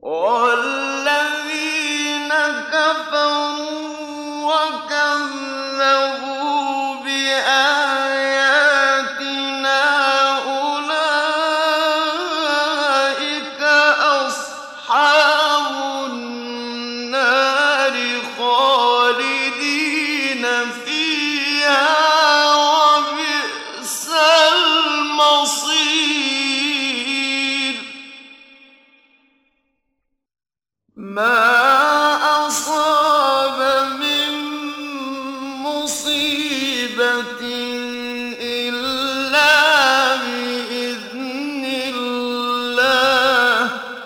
وَالَّذِينَ كَفَرُوا وَكَذَّبُوا بِآيَاتِنَا أُولَٰئِكَ أَصْحَابُ النَّارِ خَالِدِينَ فِيهَا ۖ وَبِئْسَ الْمَصِيرُ. ما أصاب من مصيبة إلا بإذن الله،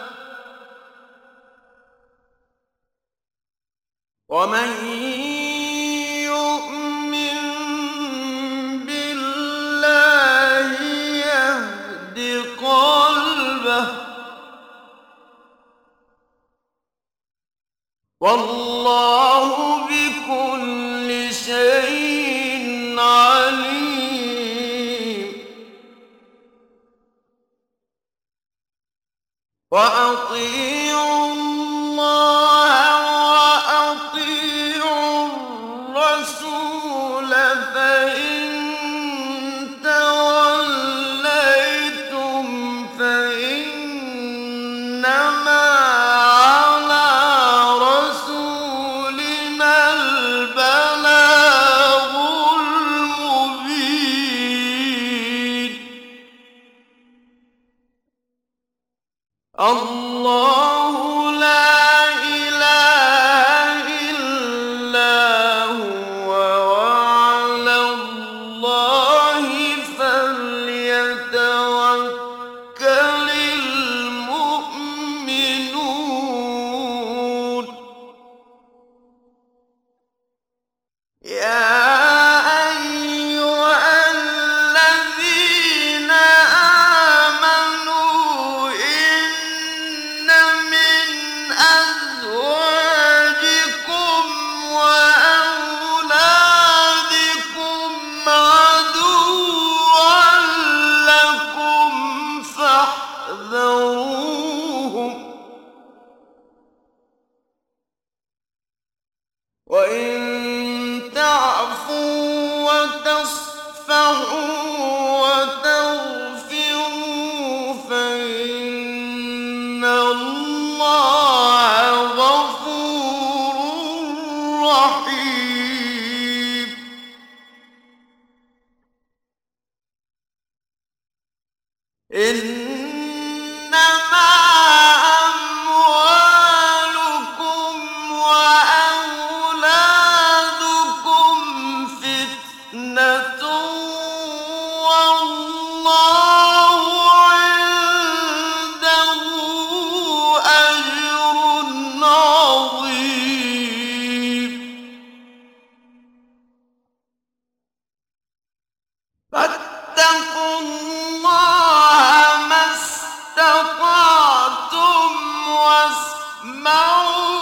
ومن يؤمن بالله يهد قلبه، والله بكل شيء عليم. وأطيعوا الله وأطيعوا الرسول، فإن توليتم فإنما على رسولنا البلاغ المبين. الله لا إله إلا هو، وعلى الله فليتوكل المؤمنون. يا أيها الذين آمنوا إن من أزواجكم وأولادكم عدوا لكم فاحذروهم، وإن تعفوا وتصفحوا وتغفروا فإن الله غفور رحيم. إنما أموالكم وأولادكم فتنة، والله عنده أجر عظيم. فاتقوا الله ما استطعتم، واسمعوا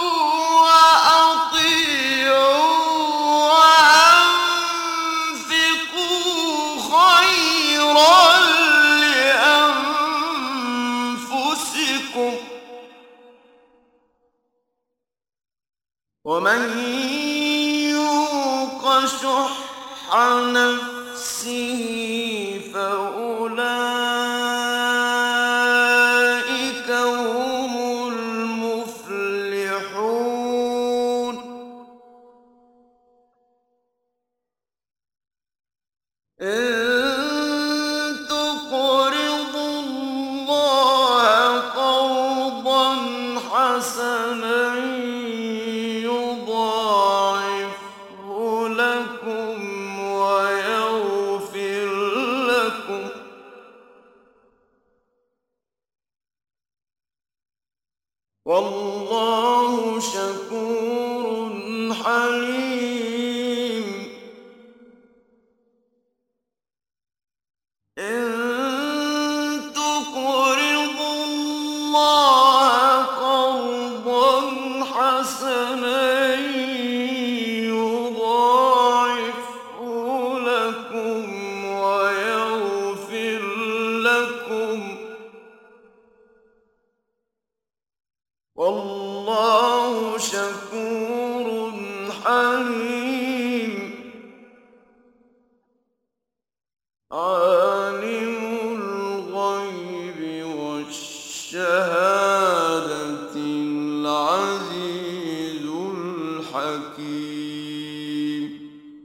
وأطيعوا وأنفقوا خيرا لأنفسكم، ومن يوق شح نفسه فأولئك هم المفلحون. إن تقرضوا الله قرضا حسنا يضاعفه لكم ويغفر لكم، والله شكور حليم. إن تقرضوا الله قرضا حسنا يضاعفه لكم ويغفر لكم، والله شكور حليم.